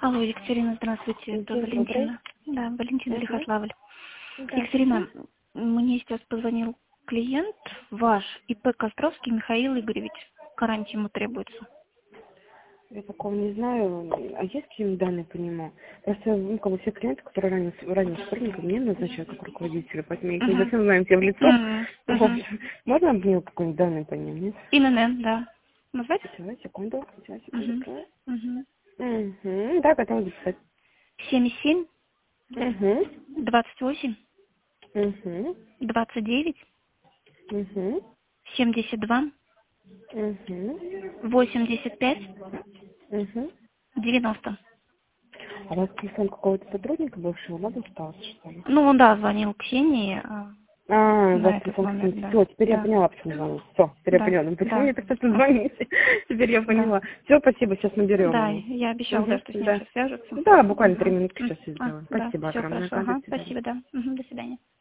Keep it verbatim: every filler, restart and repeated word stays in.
Алло, Екатерина, здравствуйте, это День добрый. Валентина. Да, Валентина Угу. Лихославль. Здравствуйте. Екатерина, мне сейчас позвонил клиент ваш, ИП Костровский Михаил Игоревич. Гарантия ему требуется. Я такого не знаю. А есть какие-нибудь данные по нему? Просто, ну, как бы все клиенты, которые ранее, ранее сотрудников, мне назначают как руководителя, поэтому я их не Угу. совсем знаю все в лицо. Угу. В Угу. общем, можно мне какие-нибудь данные по ним, нет? ИНН, да. Назвать? Сейчас, секунду. Сейчас, секунду. Угу. Угу. Угу. Да, готова записать. семьдесят семь, Угу. двадцать восемь, Угу. двадцать девять, Угу. семьдесят два, Угу. восемьдесят пять, Угу. девяносто. А у вас телефон какого-то сотрудника бывшего, да, остался, что ли? Ну, он, да, звонил Ксении а, А, у вас на этот телефон номер, какой-нибудь. да. Все, теперь я Да, поняла, почему звоню. Все, теперь я да, поняла. Ну, почему да. мне так часто звоните? Теперь я Да. поняла. Все, спасибо, сейчас наберем Да, его. я обещала, да, Угу, что с ним да. сейчас свяжется. Да, буквально три Угу. минутки сейчас все А, сделаем. да, Спасибо все огромное. хорошо. Ага, до Ага, свидания. спасибо, да. Угу, до свидания.